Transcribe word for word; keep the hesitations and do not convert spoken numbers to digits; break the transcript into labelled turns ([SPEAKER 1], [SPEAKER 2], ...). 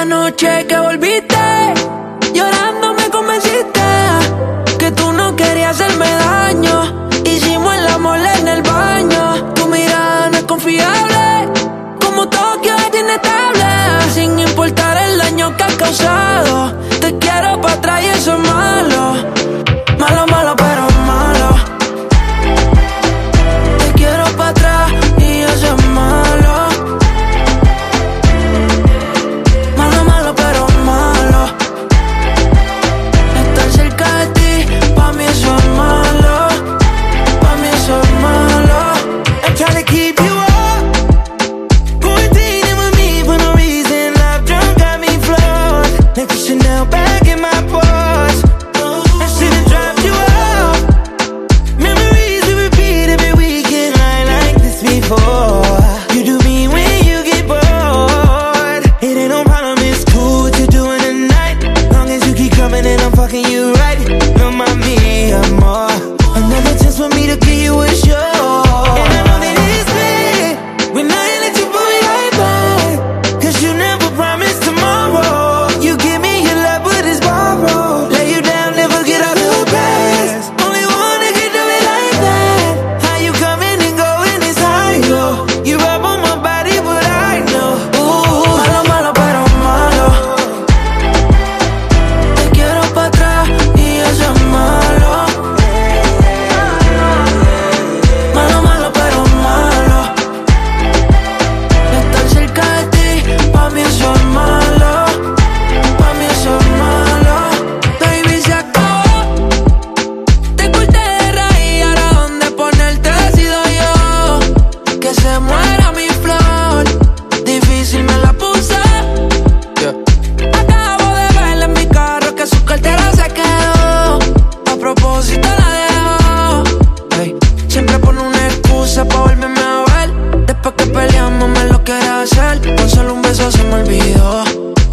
[SPEAKER 1] Aquella noche que volviste, llorando me convenciste que tú no querías hacerme daño. Hicimos el amor en el baño. Tu mirada no es confiable, como Tokio es inestable. Sin importar el daño que has causado, te quiero pa' atrás y eso es malo. Malo, malo, pero malo. Te quiero pa' atrás y eso es malo. Malo, malo, pero malo. Estar cerca de ti, pa' mí eso es malo. Pa' mí eso es malo.
[SPEAKER 2] I'm trying to keep you up, quarantining with me for no reason. Love drunk got me flawed, like the Chanel bag in my purse. I should've dropped you off. Memories we repeat every weekend, I like this before. You do me when you get bored. It ain't no problem, it's cool what you're doing tonight. Long as you keep coming and I'm fucking you right. No, mommy, I'm more. Another chance for me to give you a show. And I know that it's bad when I let you pull me right back, 'cause you never promised tomorrow. You give me your love, but it's borrowed. Lay you down, never get out of the past. Only one that can do it like that. How you coming and going is high, yo. You rub on my body, but I know. Ooh,
[SPEAKER 1] Malo, malo, pero malo. Te quiero pa' atrás y eso es malo. Malo, malo, pero malo. Estar cerca de ti, pa' mí eso es malo. Pa' mí eso es malo. Baby, se acabó. Te corté de raíz, ahora dónde ponerte decido yo. Que se muera mi flor, difícil me la puse. Acabo de verla en mi carro que su cartera se quedó. A propósito la dejó. Ey, siempre pone una excusa pa' volverme a ver. Después que peleamos me lo quiere hacer. Con solo un beso se me olvidó.